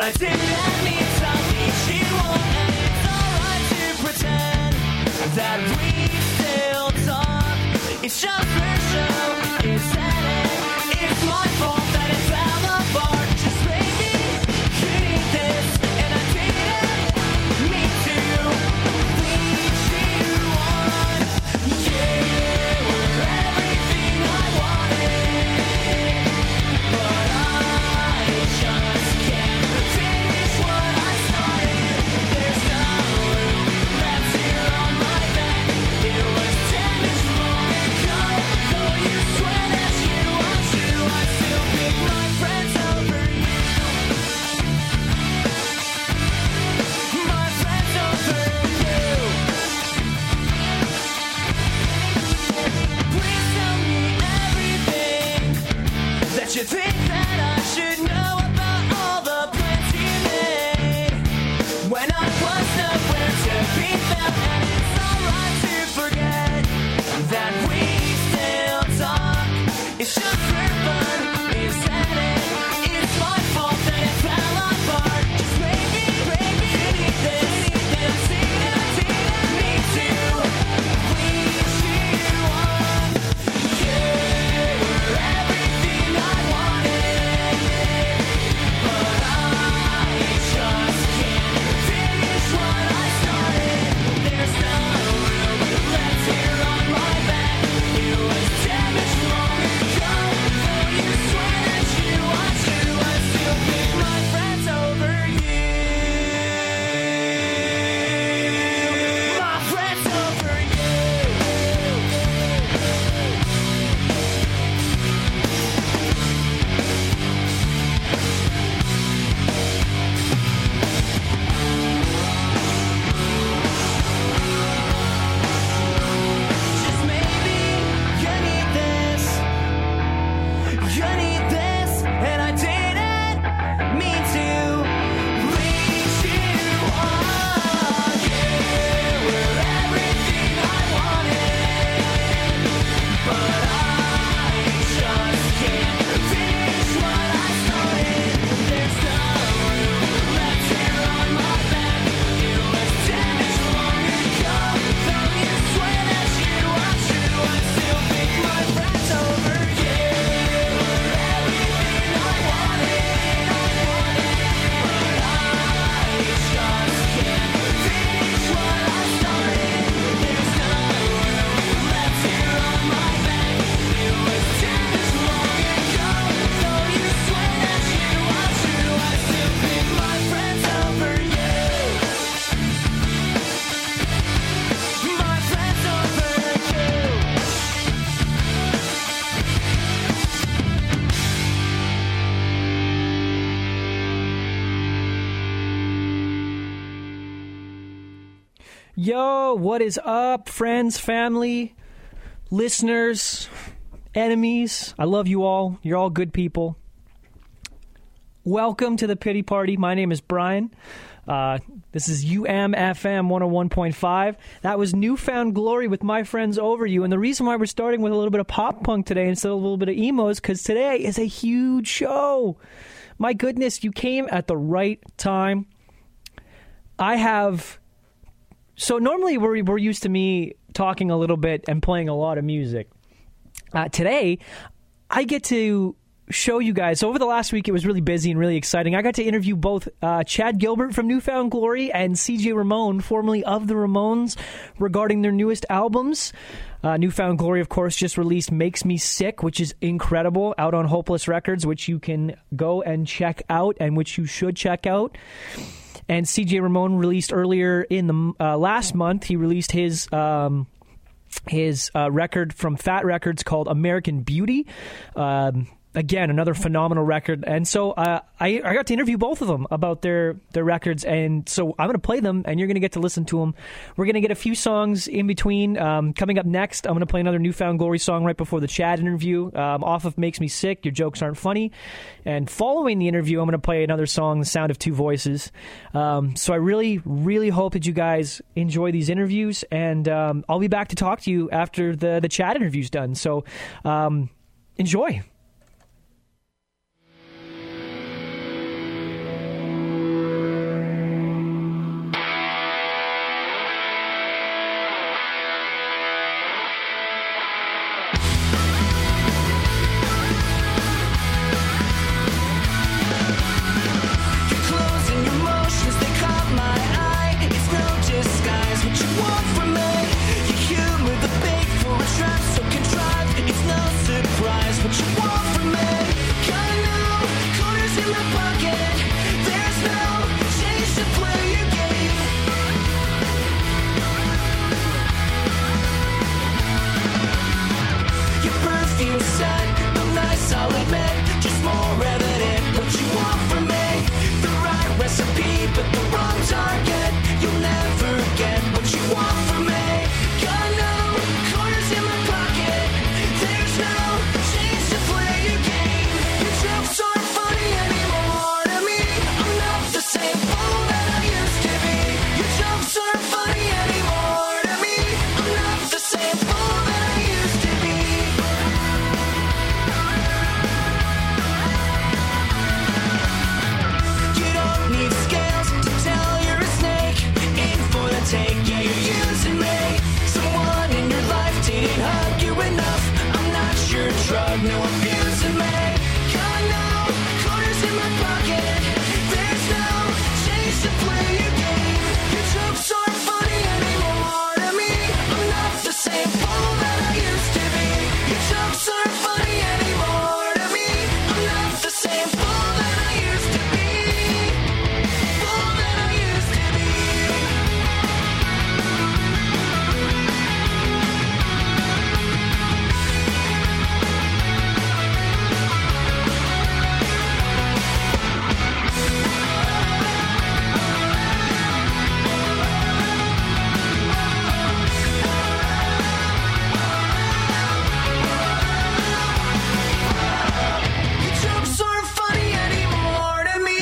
I didn't mean to meet you on, and it's alright to pretend that we still talk. It's just for show, is that it? It's my fault that it fell apart. Just maybe you need this, and I didn't mean to lead you on. You were everything I wanted, but I just can't finish what I started. There's no room left here on my back. It was damaged long ago. Though you swear that you want to, I still pick my friends over you. My friends over you. Please tell me everything that you think that I should know about all the plans you made when I was nowhere to be found. And it's alright to forget that we still talk. It's just for fun, is that it? It's my fault that it fell apart. Just maybe you need this, and I didn't mean to lead you on. You were everything I wanted, but I just can't finish what I started. There's no room left here on my back. It was damaged long ago. Though you swear that you want to, I still pick my friends over you. My friends over you. Just maybe you need this. You need this, and I didn't mean to lead you on. You were everything I wanted, but I just can't finish what I started. There's no room left here on my back. It was damaged long ago. Though you swear that you want to, I still pick my friends over you. Everything I wanted, but I just can't finish what I started. There's no room left here on my back. It was damaged long ago. Though you swear that you want to, I still pick my friends over you. My friends over you. Yo, what is up, friends, family, listeners, enemies? I love you all. You're all good people. Welcome to the Pity Party. My name is Brian. This is UMFM 101.5. That was Newfound Glory with My Friends Over You. And the reason why we're starting with a little bit of pop punk today instead of a little bit of emo is because today is a huge show. My goodness, you came at the right time. So normally we're used to me talking a little bit and playing a lot of music. Today, I get to show you guys. So over the last week, it was really busy and really exciting. I got to interview both Chad Gilbert from Newfound Glory and CJ Ramone, formerly of the Ramones, regarding their newest albums. Newfound Glory, of course, just released Makes Me Sick, which is incredible, out on Hopeless Records, which you can go and check out and which you should check out. And CJ Ramone released earlier in the last month, he released his record from Fat Records called American Beauty. Again, another phenomenal record. And so I got to interview both of them about their records. And so I'm going to play them, and you're going to get to listen to them. We're going to get a few songs in between. Coming up next, I'm going to play another Newfound Glory song right before the Chad interview, off of Makes Me Sick, Your Jokes Aren't Funny. And following the interview, I'm going to play another song, The Sound of Two Voices. So I really, really hope that you guys enjoy these interviews. And I'll be back to talk to you after the Chad interview's done. So enjoy. no abusing me. Got no quarters in my pocket. There's no chance to play your game. Your jokes aren't funny anymore to me. I'm not the same fool that I used to be. Your jokes aren't funny anymore to me. I'm not the same fool that I used to be. Fool that I used to be. Your jokes aren't funny anymore to me.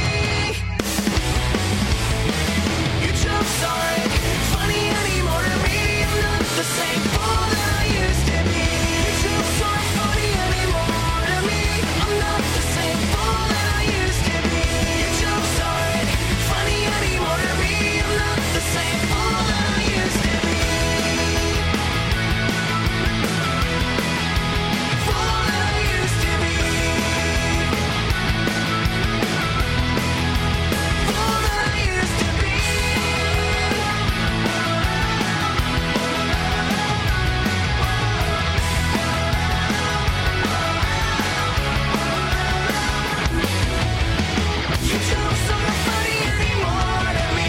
Your jokes aren't funny anymore to me. I'm not the same fool that I used to be. Your jokes aren't funny anymore to me. I'm not the same fool that I used to be. Your jokes aren't funny anymore to me. I'm not the same fool that I used to be. Fool that I used to be. Fool that I used to be. Your jokes aren't funny anymore to me.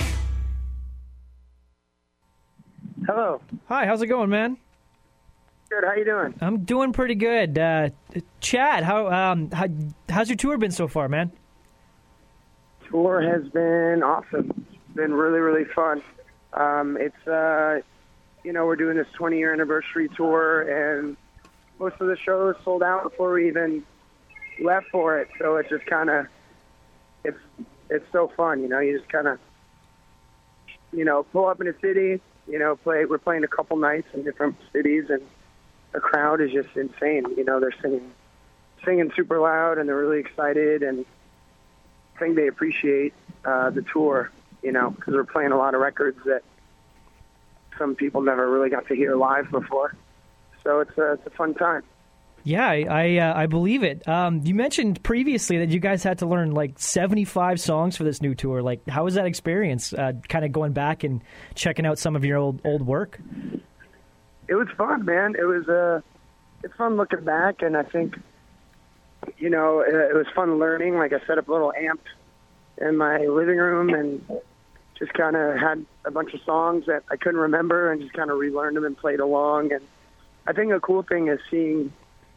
Hello. Hi, how's it going, man? Good. How you doing? I'm doing pretty good. Chad, how's your tour been so far, man? Tour has been awesome. It's been really, really fun. It's we're doing this 20-year anniversary tour, and most of the shows sold out before we even left for it. So it's just kind of, it's so fun. You just kind of, pull up in a city. We're playing a couple nights in different cities, and the crowd is just insane. They're singing super loud, and they're really excited, and I think they appreciate the tour, because we're playing a lot of records that some people never really got to hear live before. So it's a fun time. Yeah, I believe it. You mentioned previously that you guys had to learn like 75 songs for this new tour. Like, how was that experience? Kind of going back and checking out some of your old work. It was fun, man. It's fun looking back, and I think, it was fun learning. Like, I set up a little amp in my living room and just kind of had a bunch of songs that I couldn't remember and just kind of relearned them and played along. And I think a cool thing is seeing,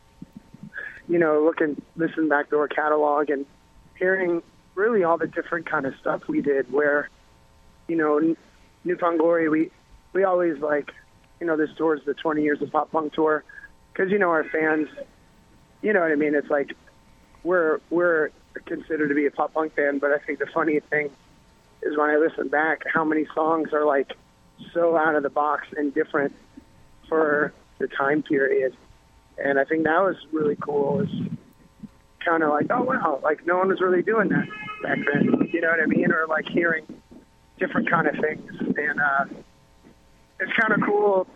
listen back to our catalog and hearing really all the different kind of stuff we did where, New Found Glory, we always this tour is the 20 years of pop punk tour because, our fans, you know what I mean? It's like we're considered to be a pop punk band, but I think the funny thing is when I listen back, how many songs are so out of the box and different for the time period. And I think that was really cool. Is kind of oh wow, no one was really doing that back then. You know what I mean? Or hearing different kind of things. And it's kind of cool,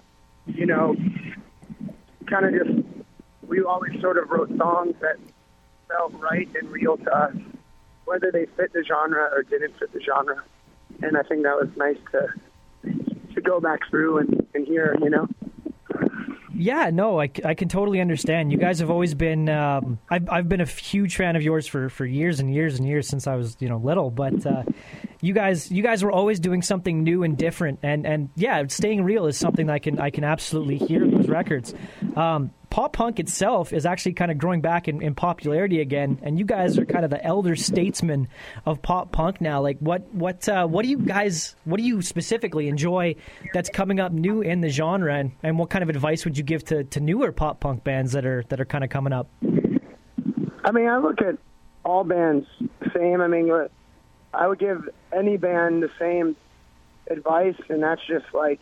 kind of just, we always sort of wrote songs that felt right and real to us, whether they fit the genre or didn't fit the genre. And I think that was nice to go back through and hear, Yeah, no, I can totally understand. You guys have always been. I've been a huge fan of yours for years and years and years since I was little. But you guys were always doing something new and different. And yeah, staying real is something I can absolutely hear in those records. Pop punk itself is actually kind of growing back in popularity again, and you guys are kind of the elder statesmen of pop punk now. What do you specifically enjoy that's coming up new in the genre, and what kind of advice would you give to newer pop punk bands that are kind of coming up? I mean, I look at all bands the same. I mean, I would give any band the same advice, and that's just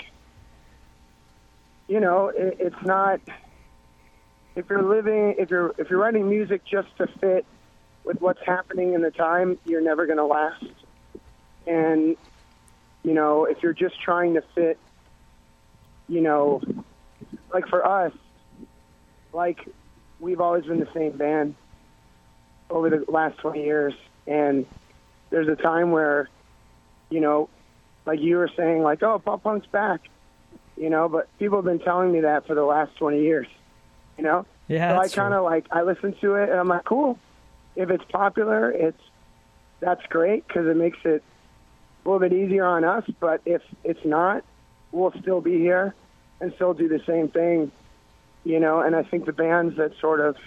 it's not. If you're writing music just to fit with what's happening in the time, you're never going to last. And, if you're just trying to fit, for us, we've always been the same band over the last 20 years. And there's a time where, you know, like you were saying, like, oh, pop punk's back, you know, but people have been telling me that for the last 20 years, you know? Yeah, so I that's kind of like, I listen to it and I'm like, cool. If it's popular, that's great because it makes it a little bit easier on us. But if it's not, we'll still be here and still do the same thing, you know? And I think the bands that sort of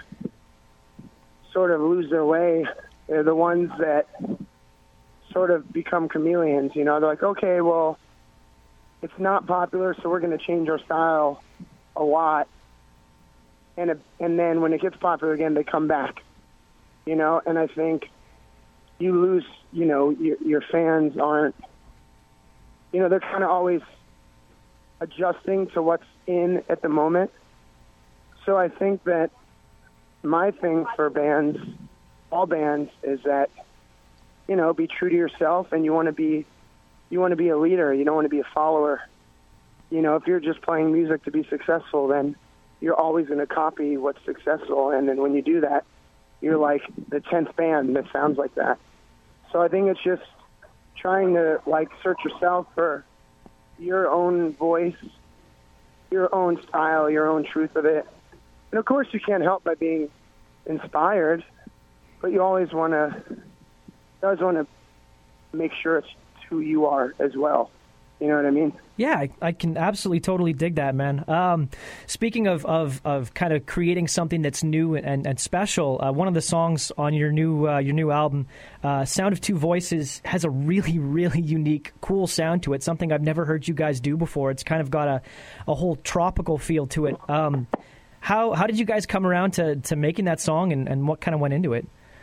lose their way are the ones that sort of become chameleons, you know? They're like, okay, well, it's not popular, so we're going to change our style a lot. And then when it gets popular again, they come back, you know? And I think you lose, you know, your fans aren't, you know, they're kind of always adjusting to what's in at the moment. So I think that my thing for bands, all bands, is that, you know, be true to yourself, and you want to be a leader. You don't want to be a follower. You know, if you're just playing music to be successful, then you're always going to copy what's successful. And then when you do that, you're like the 10th band that sounds like that. So I think it's just trying to, like, search yourself for your own voice, your own style, your own truth of it. And of course you can't help by being inspired, but you always want to make sure it's who you are as well. You know what I mean? Yeah, I can absolutely totally dig that, man. Speaking of kind of creating something that's new and special, one of the songs on your new album, Sound of Two Voices, has a really, really unique, cool sound to it, something I've never heard you guys do before. It's kind of got a whole tropical feel to it. How did you guys come around to making that song, and what kind of went into it?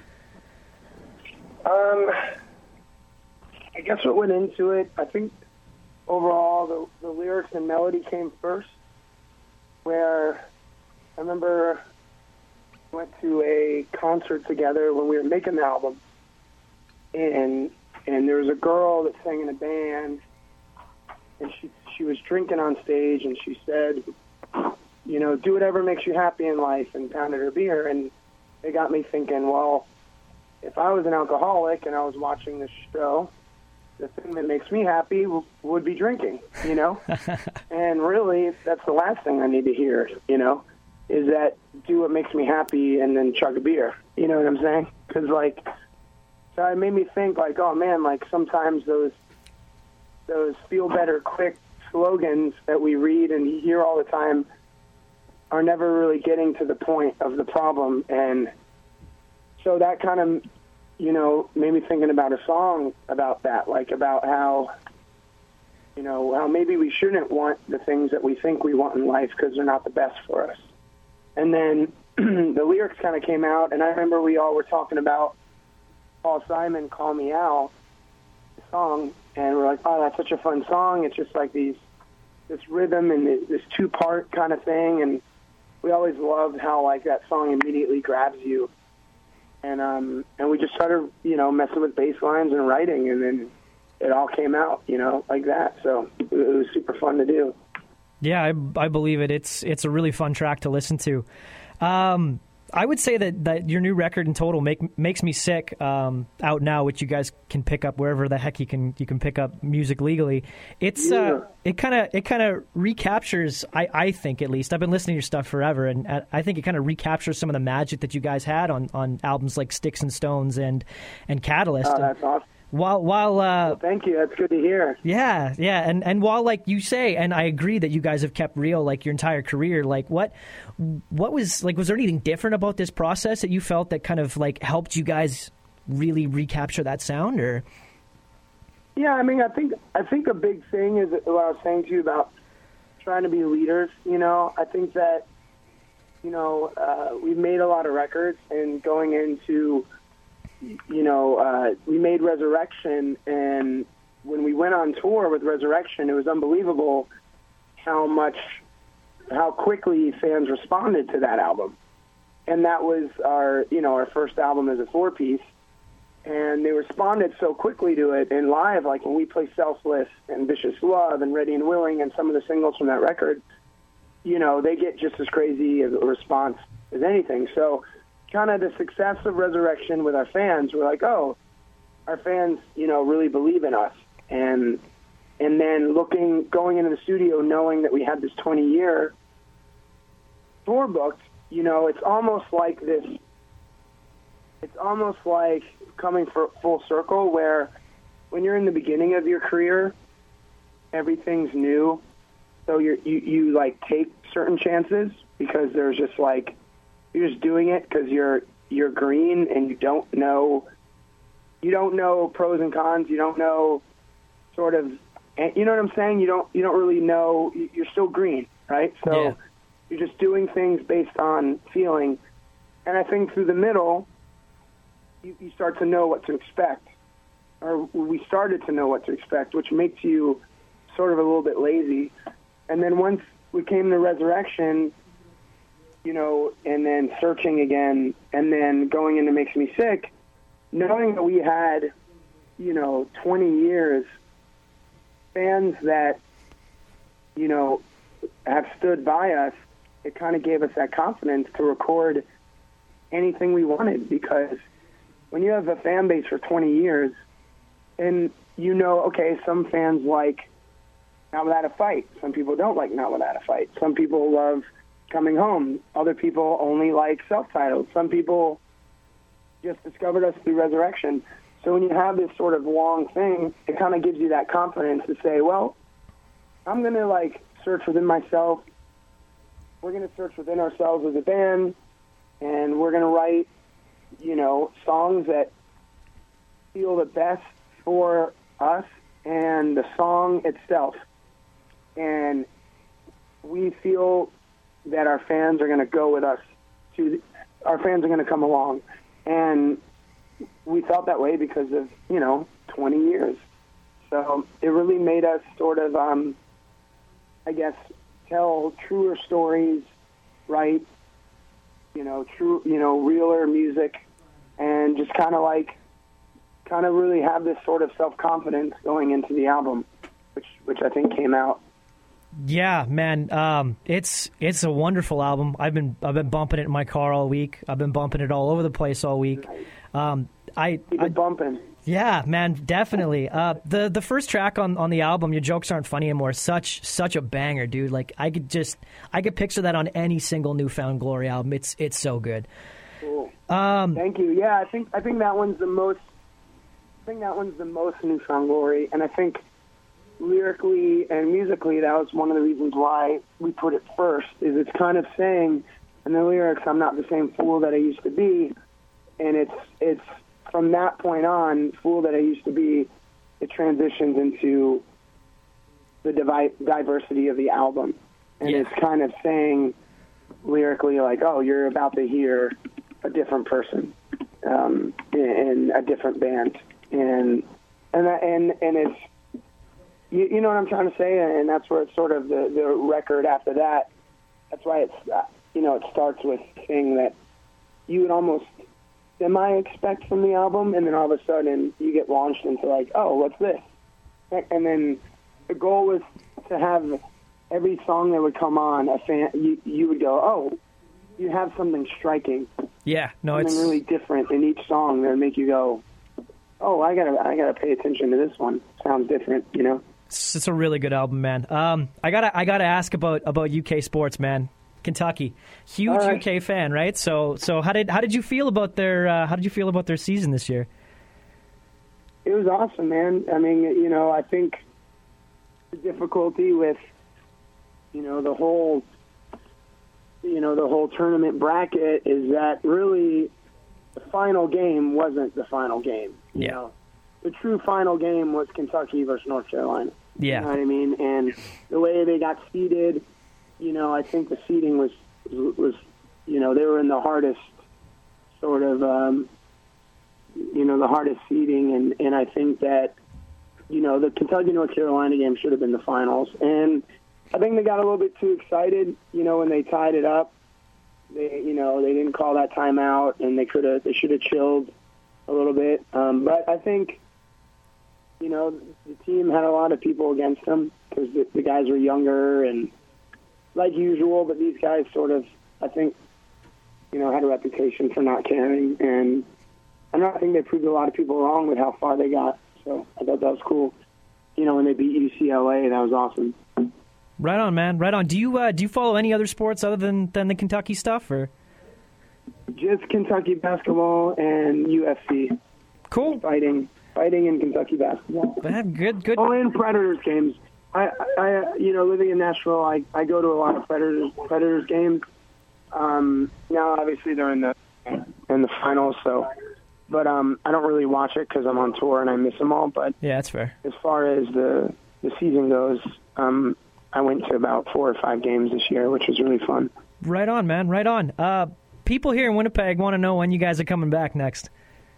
I guess what went into it, I think overall the lyrics and melody came first, where I remember we went to a concert together when we were making the album, and there was a girl that sang in a band, and she was drinking on stage, and she said, you know, do whatever makes you happy in life, and pounded her beer. And it got me thinking, well, if I was an alcoholic and I was watching this show, the thing that makes me happy would be drinking, you know? And really, that's the last thing I need to hear, you know, is that do what makes me happy and then chug a beer. You know what I'm saying? Because, like, so it made me think, like, oh, man, like, sometimes those feel better, quick slogans that we read and hear all the time are never really getting to the point of the problem. And so that kind of, you know, made me thinking about a song about that, like about how, you know, how maybe we shouldn't want the things that we think we want in life because they're not the best for us. And then the lyrics kind of came out, and I remember we all were talking about Paul Simon, Call Me Out, the song, and we're like, oh, that's such a fun song. It's just like this rhythm and this two-part kind of thing, and we always loved how, like, that song immediately grabs you. And we just started, you know, messing with bass lines and writing, and then it all came out, you know, like that. So it was super fun to do. Yeah, I believe it. It's a really fun track to listen to. I would say that your new record in total makes me sick out now, which you guys can pick up wherever the heck you can pick up music legally. It kind of recaptures, I think, at least I've been listening to your stuff forever, and I think it kind of recaptures some of the magic that you guys had on albums like Sticks and Stones and Catalyst. Oh, that's awesome. Well, thank you. That's good to hear. Yeah, and while, like you say, and I agree that you guys have kept real like your entire career, like what was there anything different about this process that you felt that kind of like helped you guys really recapture that sound? Or yeah, I mean, I think a big thing is what I was saying to you about trying to be leaders. You know, I think that, you know, we've made a lot of records, and going into, you know, we made Resurrection, and when we went on tour with Resurrection, it was unbelievable how quickly fans responded to that album. And that was our first album as a four-piece, and they responded so quickly to it. And live, like when we play Selfless and Vicious Love and Ready and Willing and some of the singles from that record, you know, they get just as crazy of a response as anything. So kind of the success of Resurrection with our fans, we're like, oh, our fans, really believe in us. And then going into the studio knowing that we had this 20-year tour booked, it's almost like coming for full circle, where when you're in the beginning of your career, everything's new. So you like take certain chances because there's just like, you're just doing it because you're green and you don't know pros and cons. You don't know sort of, you know what I'm saying? You don't really know, you're still green, right? So Yeah. You're just doing things based on feeling. And I think through the middle, you start to know what to expect, or we started to know what to expect, which makes you sort of a little bit lazy. And then once we came to Resurrection, and then searching again, and then going into Makes Me Sick, knowing that we had, 20 years, fans that, have stood by us, it kind of gave us that confidence to record anything we wanted, because when you have a fan base for 20 years, and okay, some fans like Not Without a Fight. Some people don't like Not Without a Fight. Some people love Coming Home. Other people only like self-titled. Some people just discovered us through Resurrection. So when you have this sort of long thing, it kind of gives you that confidence to say, well, I'm going to search within myself. We're going to search within ourselves as a band, and we're going to write, songs that feel the best for us and the song itself. And we feel that our fans are going to go with us our fans are going to come along. And we felt that way because of, 20 years. So it really made us sort of, tell truer stories, write, realer music, and just kind of really have this sort of self-confidence going into the album, which I think came out. Yeah, man, it's a wonderful album. I've been bumping it in my car all week. I've been bumping it all over the place all week. Keep it bumping. Yeah, man, definitely. The first track on the album, Your Jokes Aren't Funny Anymore, such a banger, dude. Like I could picture that on any single New Found Glory album. It's so good. Cool. Thank you. Yeah, I think that one's the most. New Found Glory, and I think lyrically and musically, that was one of the reasons why we put it first. Is it's kind of saying in the lyrics, "I'm not the same fool that I used to be," and it's from that point on, "Fool That I Used to Be," it transitions into the diversity of the album, and It's kind of saying lyrically oh, you're about to hear a different person in a different band, and it's you know what I'm trying to say, and that's where it's sort of the record after that. That's why it's it starts with a thing that you would almost semi-expect from the album, and then all of a sudden you get launched into oh, what's this? And then the goal was to have every song that would come on, a fan you would go, oh, you have something striking. Yeah, no, something it's really different in each song that would make you go, oh, I gotta pay attention to this one. Sounds different, It's a really good album, man. I gotta ask about UK sports, man. Kentucky, huge UK fan, right? So how did you feel about their season this year? It was awesome, man. I mean, I think the difficulty with the whole tournament bracket is that really the final game wasn't the final game. You know? The true final game was Kentucky versus North Carolina. Yeah. You know what I mean? And the way they got seeded, I think the seeding was they were in the hardest sort of, the hardest seeding. And I think that, the Kentucky-North Carolina game should have been the finals. And I think they got a little bit too excited, when they tied it up. They didn't call that timeout, and they should have chilled a little bit. But I think, the team had a lot of people against them because the guys were younger and like usual, but these guys sort of, I think, had a reputation for not caring, and I think they proved a lot of people wrong with how far they got. So I thought that was cool. When they beat UCLA, that was awesome. Right on, man. Right on. Do you follow any other sports other than the Kentucky stuff, or just Kentucky basketball and UFC? Cool. Fighting in Kentucky basketball. Good. Oh, and Predators games. I living in Nashville, I go to a lot of Predators games. Now, obviously, they're in the finals, so. But I don't really watch it because I'm on tour and I miss them all. But yeah, that's fair. As far as the season goes, I went to about 4 or 5 games this year, which was really fun. Right on, man. Right on. People here in Winnipeg want to know when you guys are coming back next.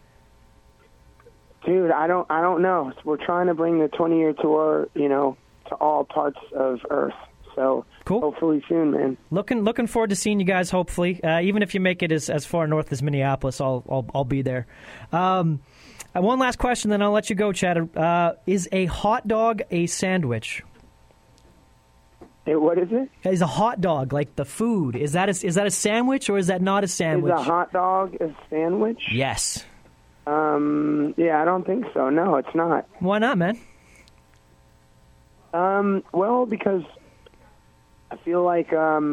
Dude, I don't know. We're trying to bring the 20-year tour, to all parts of Earth. So cool. Hopefully soon, man. Looking forward to seeing you guys. Hopefully, even if you make it as far north as Minneapolis, I'll be there. One last question, then I'll let you go, Chad. Is a hot dog a sandwich? What is it? Is a hot dog like the food? Is that a sandwich or is that not a sandwich? Is a hot dog a sandwich? Yes. Yeah, I don't think so. No, it's not. Why not, man? Well, because I feel like,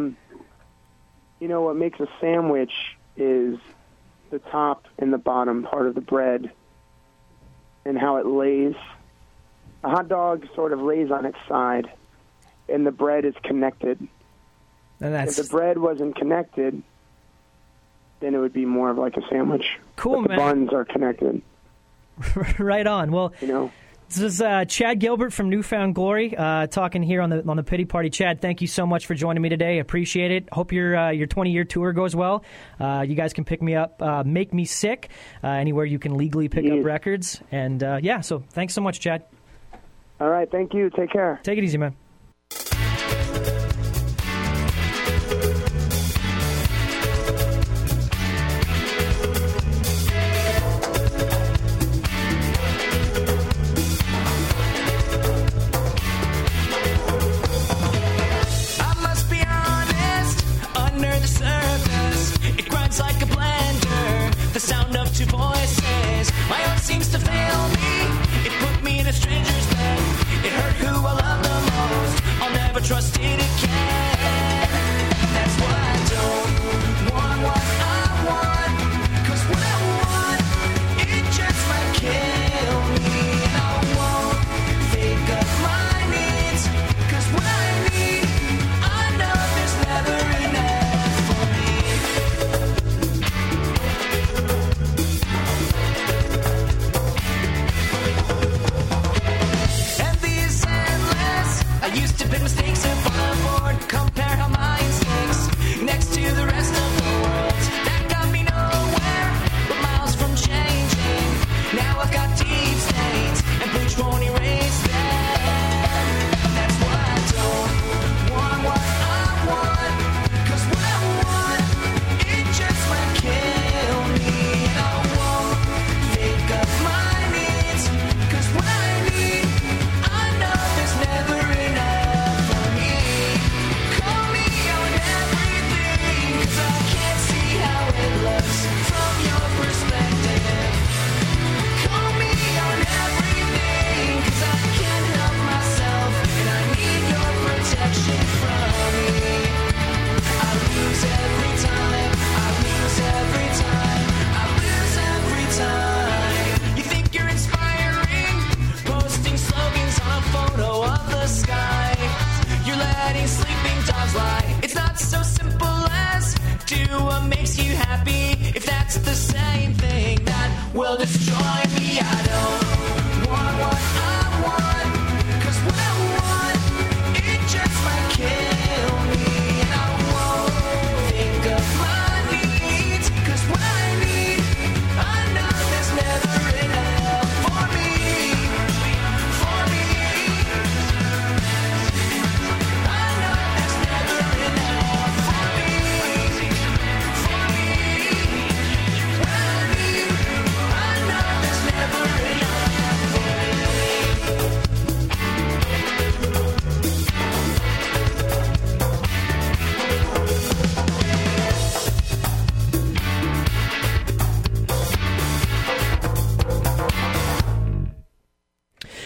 what makes a sandwich is the top and the bottom part of the bread and how it lays. A hot dog sort of lays on its side, and the bread is connected. And if the bread wasn't connected, then it would be more of like a sandwich. Cool, but the buns are connected. Right on. Well, this is Chad Gilbert from Newfound Glory talking here on the Pity Party. Chad, thank you so much for joining me today. Appreciate it. Hope your 20-year tour goes well. You guys can pick me up, Make Me Sick, anywhere you can legally pick up records. And so thanks so much, Chad. All right, thank you. Take care. Take it easy, man. The sound of 2 voices. My own seems to fail me. It put me in a stranger's bed. It hurt who I love the most.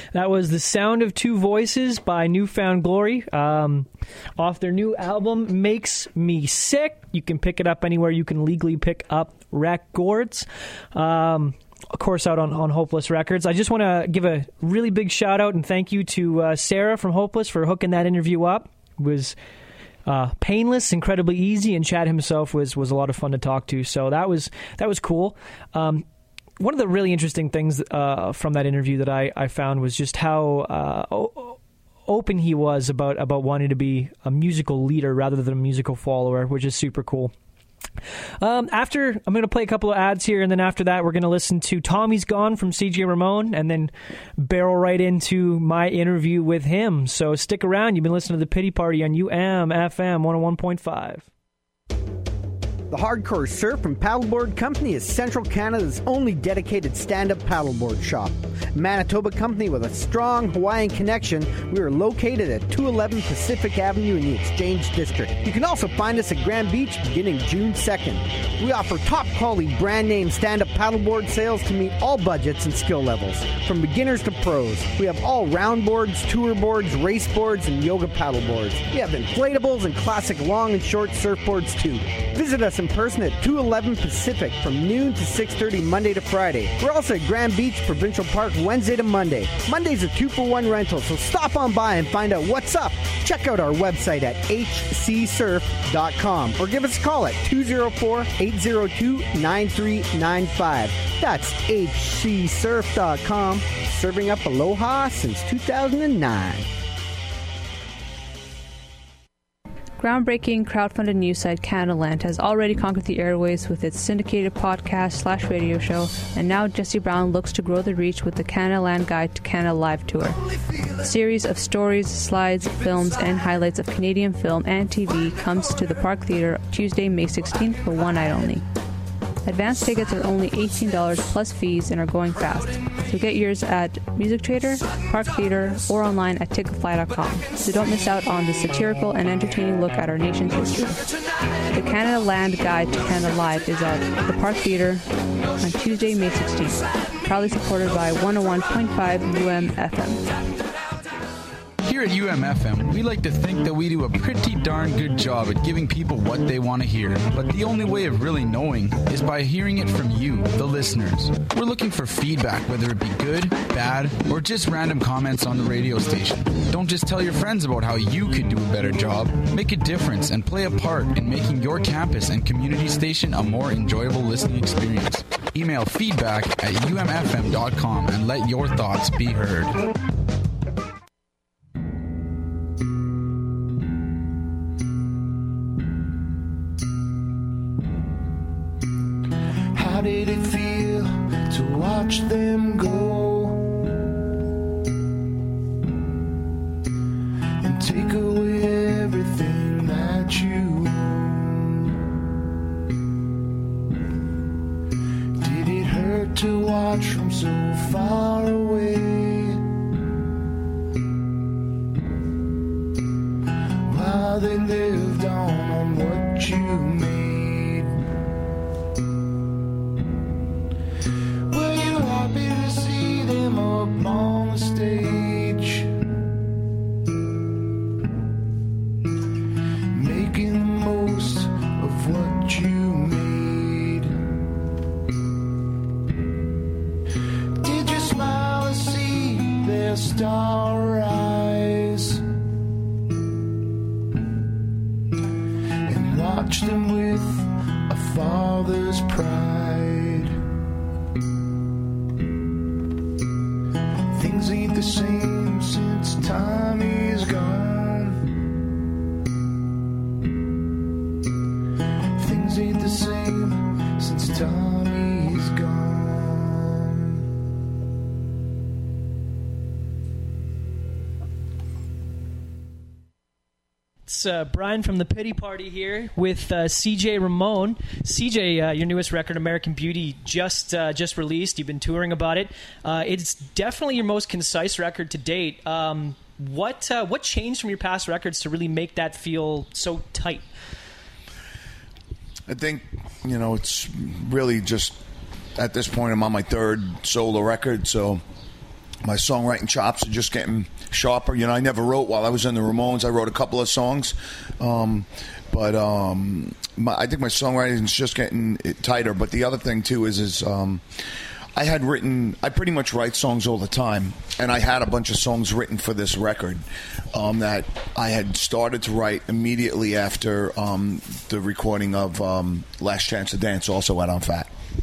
That was The Sound of Two Voices by Newfound Glory, off their new album, Makes Me Sick. You can pick it up anywhere you can legally pick up records. Of course, out on Hopeless Records. I just want to give a really big shout out and thank you to Sarah from Hopeless for hooking that interview up. It was painless, incredibly easy, and Chad himself was a lot of fun to talk to. So that was cool. One of the really interesting things from that interview that I found was just how open he was about wanting to be a musical leader rather than a musical follower, which is super cool. After, I'm going to play a couple of ads here, and then after that we're going to listen to Tommy's Gone from CJ Ramon, and then barrel right into my interview with him. So stick around. You've been listening to The Pity Party on UMFM 101.5. The Hardcore Surf and Paddleboard Company is Central Canada's only dedicated stand-up paddleboard shop. Manitoba company with a strong Hawaiian connection, we are located at 211 Pacific Avenue in the Exchange District. You can also find us at Grand Beach beginning June 2nd. We offer top-quality brand-name stand-up paddleboard sales to meet all budgets and skill levels, from beginners to pros. We have all round boards, tour boards, race boards, and yoga paddleboards. We have inflatables and classic long and short surfboards too. Visit us in person at 211 Pacific from noon to 6:30 Monday to Friday. We're also at Grand Beach Provincial Park Wednesday to Monday. Monday's a 2-for-1 rental, so stop on by and find out what's up. Check out our website at hcsurf.com or give us a call at 204-802-9395. That's hcsurf.com, serving up Aloha since 2009. Groundbreaking crowdfunded news site Canadaland has already conquered the airways with its syndicated podcast/radio show, and now Jesse Brown looks to grow the reach with the Canadaland Guide to Canada Live Tour. A series of stories, slides, films, and highlights of Canadian film and TV comes to the Park Theatre Tuesday, May 16th for one night only. Advance tickets are only $18 plus fees and are going fast. So get yours at Music Trader, Park Theatre, or online at ticketfly.com. So don't miss out on the satirical and entertaining look at our nation's history. The Canadaland Guide to Canada Live is at the Park Theatre on Tuesday, May 16th. Proudly supported by 101.5 UMFM. Here at UMFM, we like to think that we do a pretty darn good job at giving people what they want to hear. But the only way of really knowing is by hearing it from you, the listeners. We're looking for feedback, whether it be good, bad, or just random comments on the radio station. Don't just tell your friends about how you could do a better job. Make a difference and play a part in making your campus and community station a more enjoyable listening experience. Email feedback@umfm.com and let your thoughts be heard. How did it feel to watch them go and take away everything that you own? Did it hurt to watch from so far away? While they lived on what you made. Up on the stage, making the most of what you made. Did you smile and see their star eyes and watch them with a father's pride? Things ain't the same since Tommy's gone. Things ain't the same since Tommy's gone. It's Brian from The Pity Party here with CJ Ramon. CJ, your newest record, American Beauty, just released. You've been touring about it. It's definitely your most concise record to date. What changed from your past records to really make that feel so tight? I think, it's really just, at this point, I'm on my third solo record, so my songwriting chops are just getting sharper. You know, I never wrote while I was in the Ramones. I wrote a couple of songs, but I think my songwriting is just getting tighter. But the other thing too is I pretty much write songs all the time, and I had a bunch of songs written for this record that I had started to write immediately after the recording of Last Chance to Dance, also out on Fat.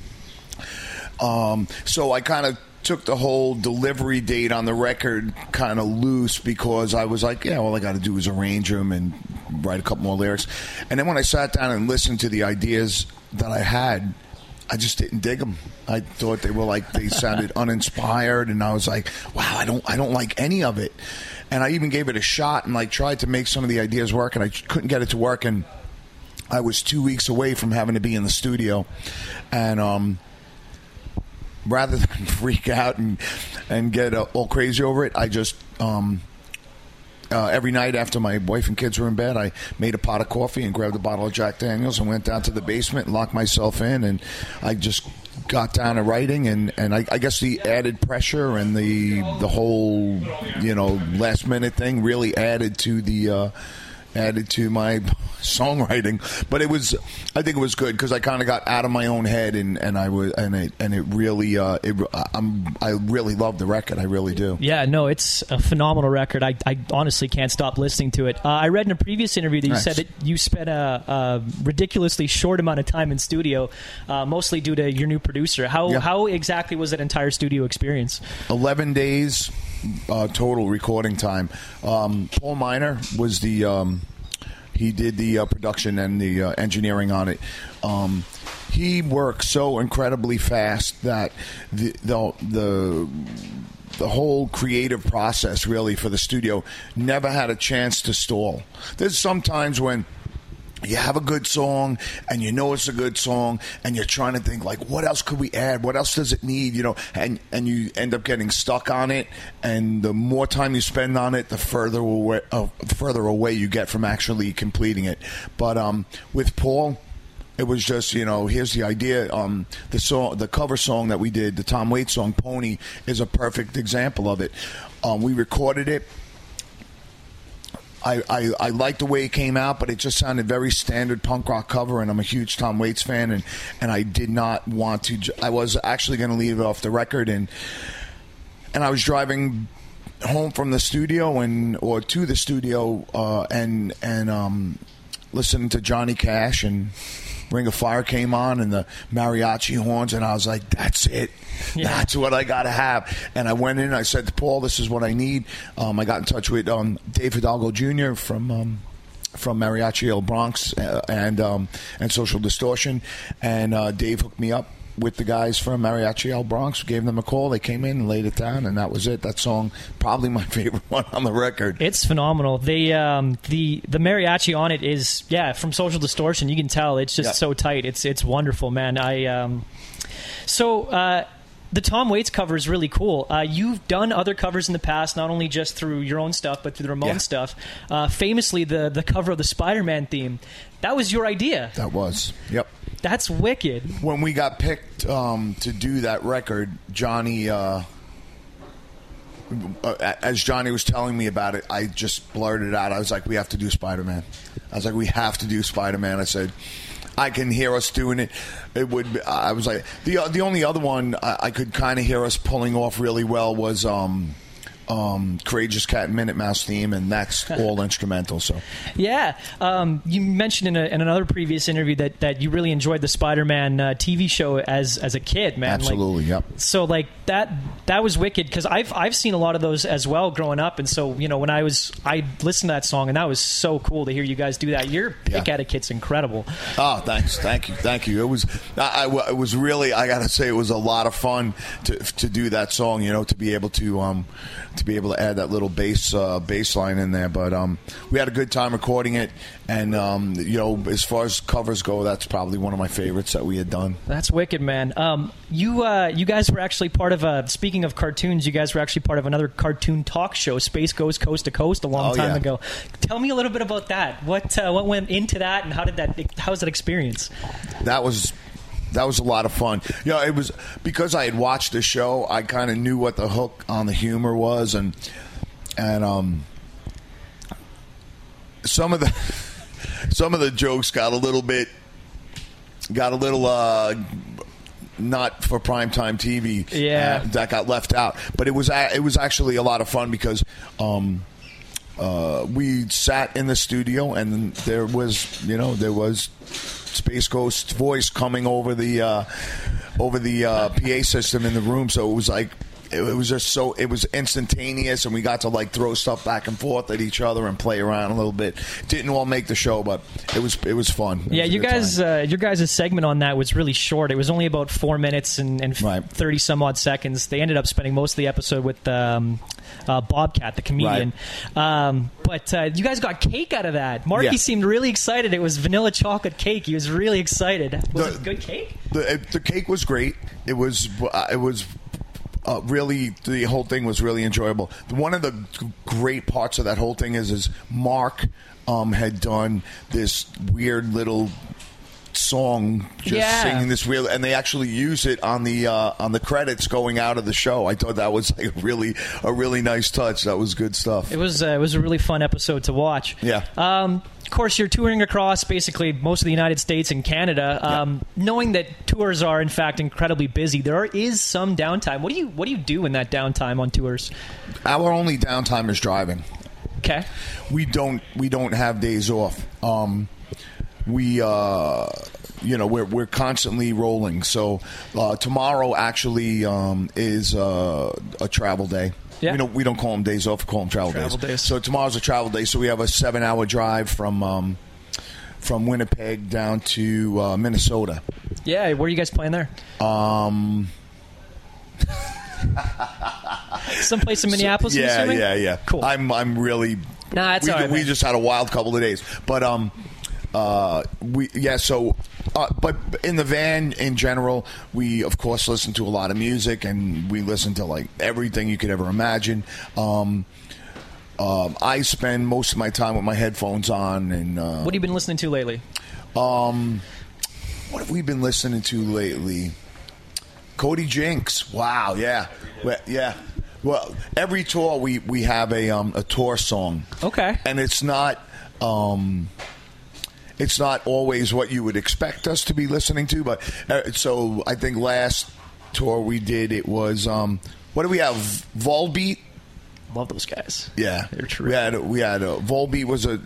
So I kind of took the whole delivery date on the record kind of loose because I was like, yeah, all I got to do is arrange them and write a couple more lyrics. And then when I sat down and listened to the ideas that I had, I just didn't dig them. I thought they sounded uninspired, and I was like, wow, I don't like any of it. And I even gave it a shot and like tried to make some of the ideas work, and I couldn't get it to work. And I was 2 weeks away from having to be in the studio, and rather than freak out and get all crazy over it, I just every night after my wife and kids were in bed, I made a pot of coffee and grabbed a bottle of Jack Daniels and went down to the basement and locked myself in, and I just got down to writing, and I guess the added pressure and the whole, you know, last minute thing really added to my songwriting. But I think it was good because I kind of got out of my own head, and it really I really love the record. I really do. Yeah, no, it's a phenomenal record. I honestly can't stop listening to it. I read in a previous interview that you said that you spent a ridiculously short amount of time in studio, mostly due to your new producer. How exactly was that entire studio experience? 11 days total recording time. Paul Miner was he did the production and the engineering on it. He worked so incredibly fast that the whole creative process really for the studio never had a chance to stall. There's some times when you have a good song and you know it's a good song and you're trying to think like, what else could we add? What else does it need? You know, and you end up getting stuck on it, and the more time you spend on it, the further away you get from actually completing it. But with Paul, it was just, you know, here's the idea. The cover song that we did, the Tom Waits song "Pony," is a perfect example of it. We recorded it. I liked the way it came out, but it just sounded very standard punk rock cover, and I'm a huge Tom Waits fan, and I did not want to. I was actually going to leave it off the record, and I was driving home from the studio or to the studio and listening to Johnny Cash, and Ring of Fire came on and the mariachi horns, and I was like, that's it. Yeah. That's what I got to have. And I went in and I said to Paul, this is what I need. I got in touch with Dave Hidalgo Jr. from Mariachi El Bronx and Social Distortion, and Dave hooked me up with the guys from Mariachi El Bronx. Gave them a call. They came in and laid it down, and that was it. That song, probably my favorite one on the record. It's phenomenal. The mariachi on it is, from Social Distortion. You can tell it's just so tight. It's wonderful, man. The Tom Waits cover is really cool. You've done other covers in the past, not only just through your own stuff, but through the Ramones stuff. Famously, the cover of the Spider-Man theme. That was your idea. That was. Yep. That's wicked. When we got picked to do that record, Johnny, as Johnny was telling me about it, I just blurted out. I was like, we have to do Spider-Man. I said, I can hear us doing it. It would be, I was like, the only other one I could kind of hear us pulling off really well was Courageous Cat and Minute Mouse theme, and that's all instrumental. So you mentioned in another previous interview that you really enjoyed the Spider-Man TV show as a kid, man. Absolutely, yep. So like that was wicked, because I've seen a lot of those as well growing up, and so you know when I listened to that song, and that was so cool to hear you guys do that. Your pick etiquette's incredible. Oh, thanks, thank you. It was it was really, I gotta say, it was a lot of fun to do that song. You know, to be able to add that little bass line in there. But we had a good time recording it, and you know, as far as covers go, that's probably one of my favorites that we had done. That's wicked, man. You guys were actually part of speaking of cartoons, you guys were actually part of another cartoon talk show, Space Goes Coast to Coast, a long time ago. Tell me a little bit about that. What went into that, and how was that experience? That That was a lot of fun. Yeah, it was because I had watched the show. I kind of knew what the hook on the humor was, and some of the jokes got a little not for primetime TV. Yeah, that got left out. But it was actually a lot of fun because we sat in the studio and there was Space Ghost's voice coming over the PA system in the room. So it was like. It was instantaneous, and we got to like throw stuff back and forth at each other and play around a little bit. Didn't all make the show, but it was fun. Yeah, you guys, your guys' segment on that was really short. It was only about 4 minutes and 30 some odd seconds. They ended up spending most of the episode with Bobcat, the comedian. Right. But you guys got cake out of that. Marky seemed really excited. It was vanilla chocolate cake. He was really excited. Was it good cake? The cake was great. It was. Really, the whole thing was really enjoyable. One of the great parts of that whole thing is Mark had done this weird little song, just singing this real, and they actually use it on the credits going out of the show. I thought that was like a really nice touch. That was good stuff. It was a really fun episode to watch. Yeah. Of course, you're touring across basically most of the United States and Canada. Knowing that tours are in fact incredibly busy, there is some downtime. What do you do in that downtime on tours? Our only downtime is driving. Okay. We don't have days off. We're constantly rolling. So tomorrow actually is a travel day. Yeah. We don't call them days off. We call them travel days. So tomorrow's a travel day. So we have a 7-hour drive from Winnipeg down to Minnesota. Yeah, where are you guys playing there? Someplace in Minneapolis. Yeah. Cool. I'm really. Nah, it's all right. We just had a wild couple of days, but but in the van in general, we of course listen to a lot of music, and we listen to like everything you could ever imagine. I spend most of my time with my headphones on. And what have you been listening to lately? What have we been listening to lately? Cody Jinks. Wow, yeah. Well, every tour we have a tour song. Okay, and it's not. It's not always what you would expect us to be listening to, but so I think last tour we did, it was what do we have? Volbeat. Love those guys. Yeah, they're true. We had Volbeat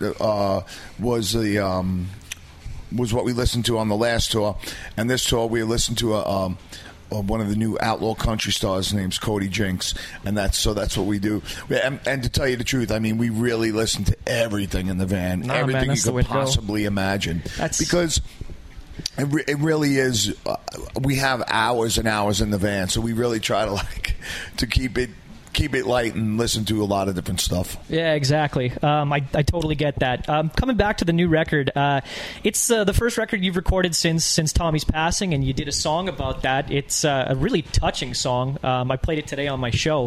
was what we listened to on the last tour, and this tour we listened to one of the new outlaw country stars named Cody Jinks, and that's what we do. And to tell you the truth, I mean, we really listen to everything in the van, everything you could possibly imagine, because it really is. We have hours and hours in the van, so we really try to keep it light and listen to a lot of different stuff. Yeah, exactly. I totally get that. Coming back to the new record, it's the first record you've recorded since Tommy's passing, and you did a song about that. It's a really touching song. I played it today on my show.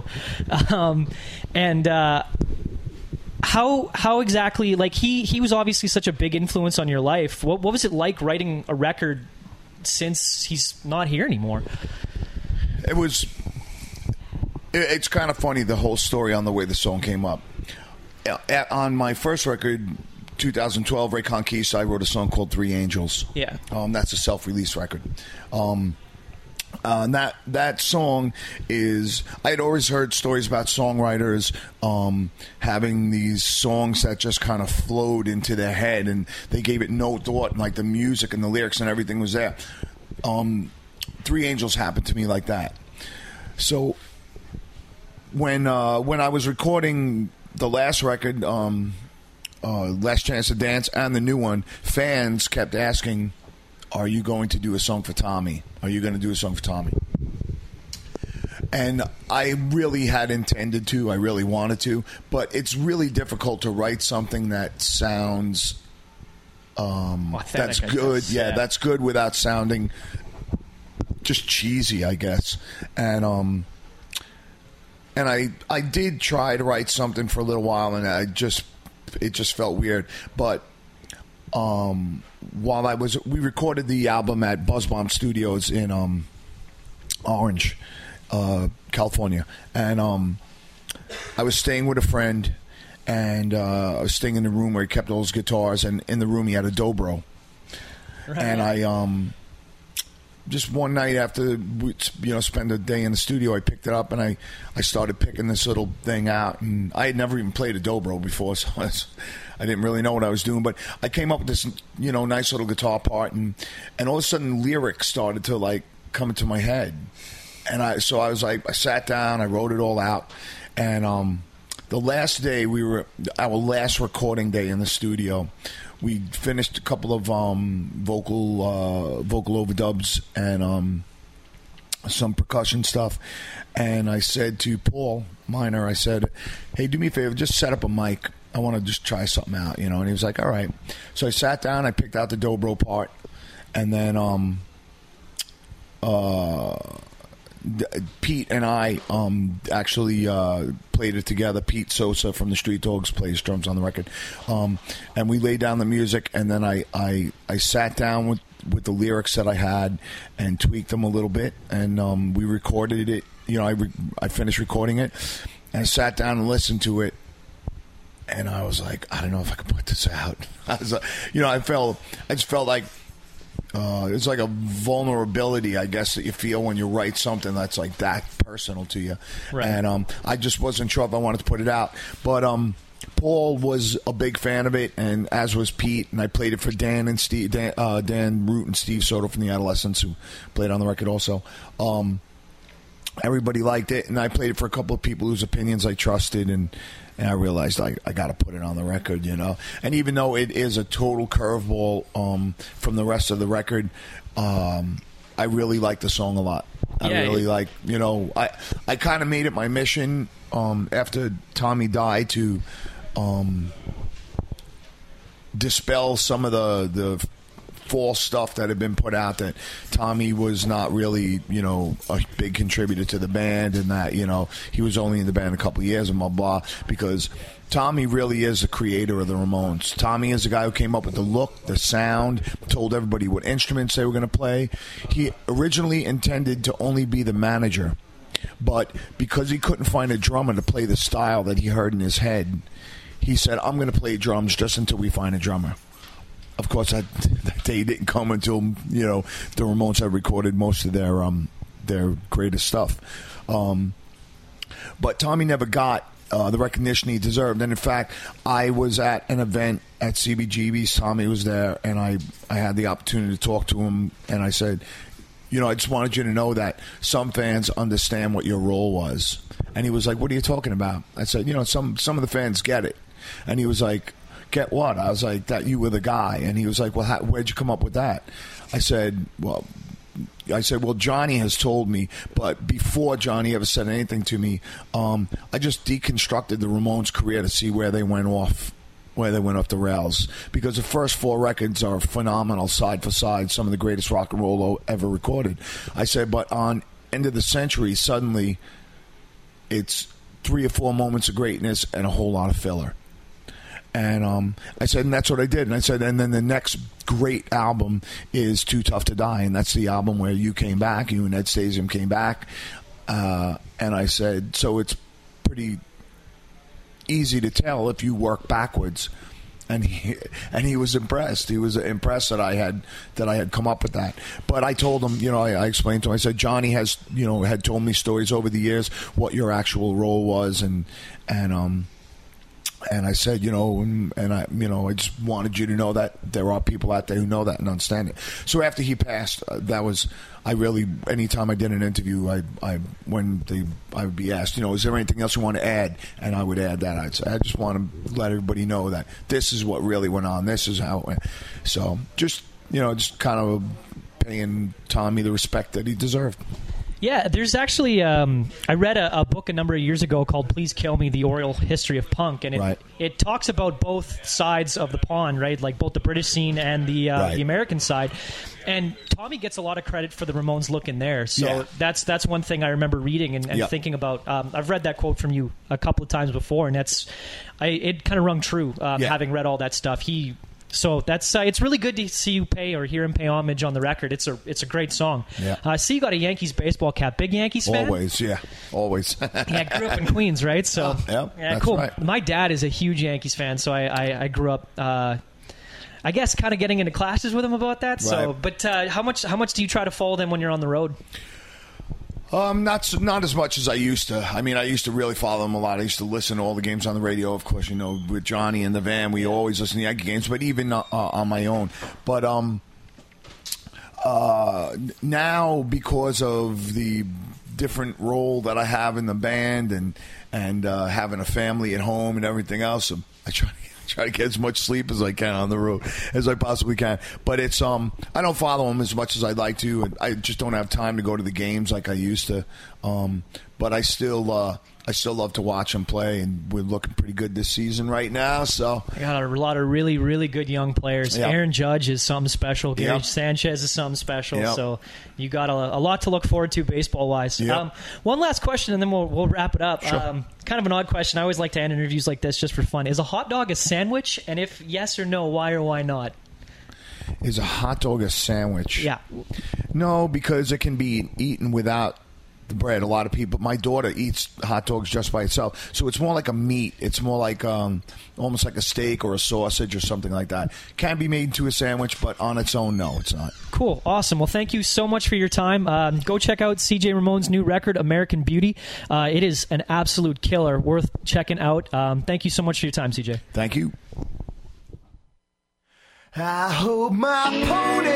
How exactly, like he was obviously such a big influence on your life. What was it like writing a record since he's not here anymore? It's kind of funny, the whole story on the way the song came up. On my first record, 2012, Ray Conquista, I wrote a song called 3 Angels. Yeah. That's a self-release record. That song is... I had always heard stories about songwriters having these songs that just kind of flowed into their head, and they gave it no thought, and like the music and the lyrics and everything was there. 3 Angels happened to me like that. So... When I was recording the last record, Last Chance to Dance, and the new one, fans kept asking, "Are you going to do a song for Tommy? Are you going to do a song for Tommy?" And I really had intended to. I really wanted to, but it's really difficult to write something that sounds that's good. Yeah, that's good without sounding just cheesy, I guess. And I did try to write something for a little while, and it just felt weird. But while we recorded the album at Buzz Bomb Studios in Orange, California, and I was staying with a friend, and I was staying in the room where he kept all his guitars, and in the room he had a dobro, and I just one night after we spend a day in the studio, I picked it up and I started picking this little thing out, and I had never even played a dobro before, so I didn't really know what I was doing, but I came up with this nice little guitar part, and all of a sudden lyrics started to like come into my head, and I was like, I sat down, I wrote it all out, and the last day our last recording day in the studio, we finished a couple of vocal overdubs and some percussion stuff. And I said to Paul Miner, I said, hey, do me a favor, just set up a mic. I want to just try something out, And he was like, all right. So I sat down, I picked out the dobro part, and then Pete and I actually played it together. Pete Sosa from the Street Dogs plays drums on the record, and we laid down the music. And then I sat down with the lyrics that I had and tweaked them a little bit, and we recorded it. I finished recording it, and I sat down and listened to it. And I was like, I don't know if I can put this out. I was like, I just felt like. It's like a vulnerability, I guess, that you feel when you write something that's like that personal to you. Right. And I just wasn't sure if I wanted to put it out. But Paul was a big fan of it, and as was Pete. And I played it for Dan and Steve, Dan Root and Steve Soto from the Adolescents, who played on the record also. Everybody liked it, and I played it for a couple of people whose opinions I trusted, and I realized I got to put it on the record, And even though it is a total curveball from the rest of the record, I really like the song a lot. I really like, I kind of made it my mission after Tommy died to dispel some of the false stuff that had been put out, that Tommy was not really, a big contributor to the band, and that, he was only in the band a couple of years and blah, blah, because Tommy really is the creator of the Ramones. Tommy is the guy who came up with the look, the sound, told everybody what instruments they were going to play. He originally intended to only be the manager, but because he couldn't find a drummer to play the style that he heard in his head, he said, I'm going to play drums just until we find a drummer. Of course, that day didn't come until the Ramones had recorded most of their greatest stuff. But Tommy never got the recognition he deserved. And in fact, I was at an event at CBGB's. Tommy was there, and I had the opportunity to talk to him. And I said, I just wanted you to know that some fans understand what your role was. And he was like, what are you talking about? I said, some of the fans get it. And he was like, get what? I was like, that you were the guy. And he was like, well, where'd you come up with that? I said, well, Johnny has told me, but before Johnny ever said anything to me, I just deconstructed the Ramones' career to see where they went off the rails, because the first 4 records are phenomenal side for side, some of the greatest rock and roll ever recorded. I said, but on End of the Century, suddenly it's 3 or 4 moments of greatness and a whole lot of filler. And I said, and that's what I did. And I said, and then the next great album is Too Tough to Die, and that's the album where you came back, you and Ed Stasium came back. And I said, so it's pretty easy to tell if you work backwards. And he was impressed. He was impressed that I had come up with that. But I told him, I explained to him. I said, Johnny has, had told me stories over the years what your actual role was, and I said, I just wanted you to know that there are people out there who know that and understand it. So after he passed, anytime I did an interview, I would be asked, is there anything else you want to add? And I would add that. I'd say, I just want to let everybody know that this is what really went on. This is how it went. So just kind of paying Tommy the respect that he deserved. Yeah, there's actually I read a book a number of years ago called Please Kill Me, The Oral History of Punk, and it talks about both sides of the pond, right? Like both the British scene and the American side. And Tommy gets a lot of credit for the Ramones look in there. So that's one thing I remember reading and thinking about. I've read that quote from you a couple of times before, and it kind of rung true having read all that stuff. So that's it's really good to see you pay or hear him pay homage on the record. It's a great song. Yeah. I see you got a Yankees baseball cap. Big Yankees fan? Always, yeah. Always. Yeah, I grew up in Queens, right? So yeah, that's cool. right. My dad is a huge Yankees fan, so I grew up. I guess kind of getting into classes with him about that. So, Right. but how much do you try to follow them when you're on the road? Not as much as I used to. I mean, I used to really follow them a lot. I used to listen to all the games on the radio. Of course, with Johnny in the van, we always listen to Yankee games, but even on my own. But now, because of the different role that I have in the band and having a family at home and everything else, I try to get as much sleep as I can on the road as I possibly can. But it's I don't follow them as much as I'd like to. I just don't have time to go to the games like I used to. But I still love to watch them play, and we're looking pretty good this season right now. So I got a lot of really, really good young players. Yep. Aaron Judge is something special. Gary Yep. Sanchez is something special. Yep. So you got a lot to look forward to baseball-wise. Yep. One last question, and then we'll wrap it up. Sure. Kind of an odd question. I always like to end interviews like this just for fun. Is a hot dog a sandwich? And if yes or no, why or why not? is a hot dog a sandwich? Yeah. No, because it can be eaten without the bread. A lot of people, my daughter eats hot dogs just by itself, so it's more like a meat. It's more like almost like a steak or a sausage or something like that. Can be made into a sandwich, but on its own, no, it's not. Cool. Awesome. Well, thank you so much for your time. Go check out CJ Ramon's new record, American Beauty. It is an absolute killer, worth checking out. Thank you so much for your time, CJ. Thank you. I hold my pony.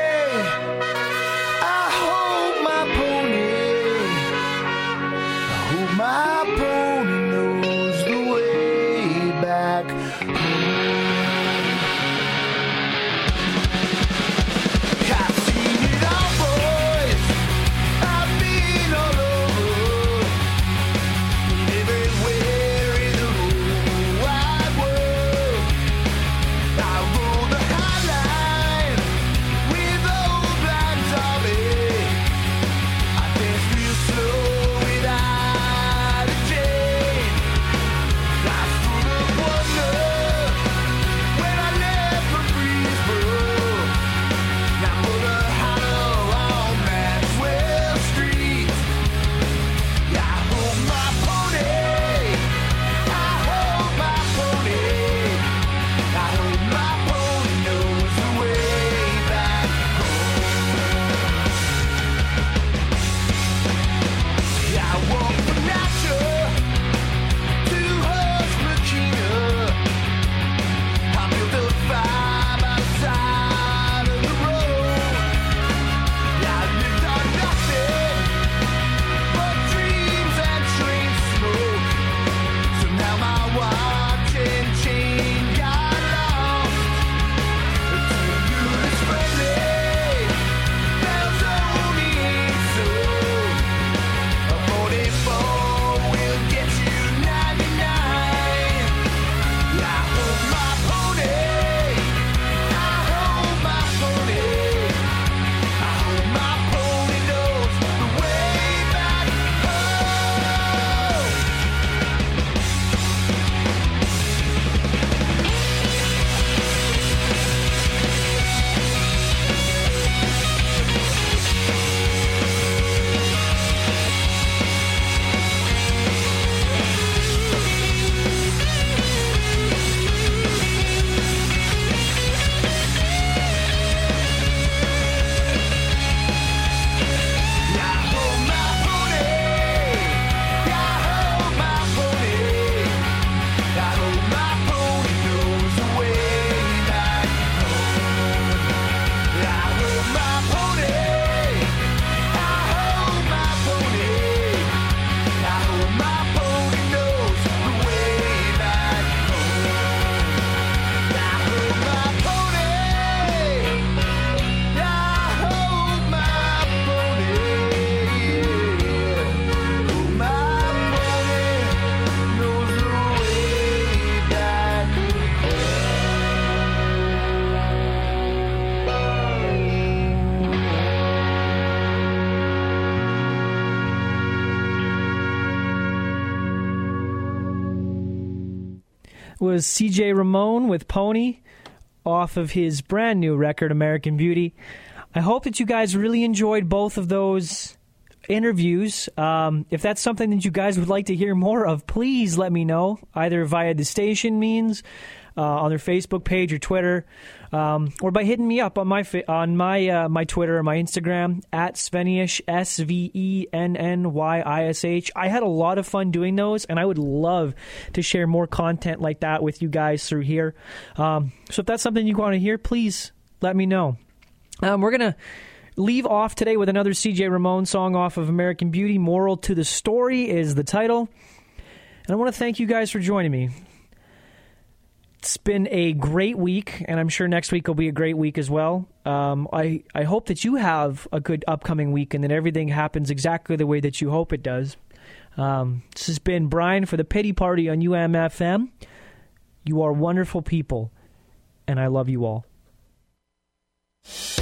I hold my pony. I hold my pony knows the way back home. I've seen it all, boys. I've been all over. Everywhere in the whole wide world. I rode the high line with old black Dolly. I danced real slow without a chain. Life's full of wonder when I left for Greensboro. Now put a hollow on Maxwell Street. I hold my pony. I hold my pony. I hope my pony knows the way back home. I walk from Nashua to Hush Makina. I built a fire by the side of the road. I lived on nothing but dreams and train smoke. So now my watch and chain got lost. Too good is friendly, bells only ain't so. A 44 will get you 99. I hold my pony. I hold my pony. I hold my pony knows the way back home. I hold my pony. I hold my pony. I hold my pony knows the way back home. I hold my pony. I hold my pony. I hold my pony knows the way back home. I hold my pony. I hold my pony. Hold my pony knows the way back Was CJ Ramon with Pony off of his brand new record, American Beauty. I hope that you guys really enjoyed both of those interviews. If that's something that you guys would like to hear more of, please let me know, either via the station means, on their Facebook page or Twitter, or by hitting me up on my my Twitter or my Instagram at Svennish, SVENNYISH. I had a lot of fun doing those, and I would love to share more content like that with you guys through here. So if that's something you want to hear, please let me know. We're gonna leave off today with another CJ Ramone song off of American Beauty. Moral to the Story is the title. And I want to thank you guys for joining me. It's been a great week, and I'm sure next week will be a great week as well. I hope that you have a good upcoming week and that everything happens exactly the way that you hope it does. This has been Brian for the Pity Party on UMFM. You are wonderful people, and I love you all.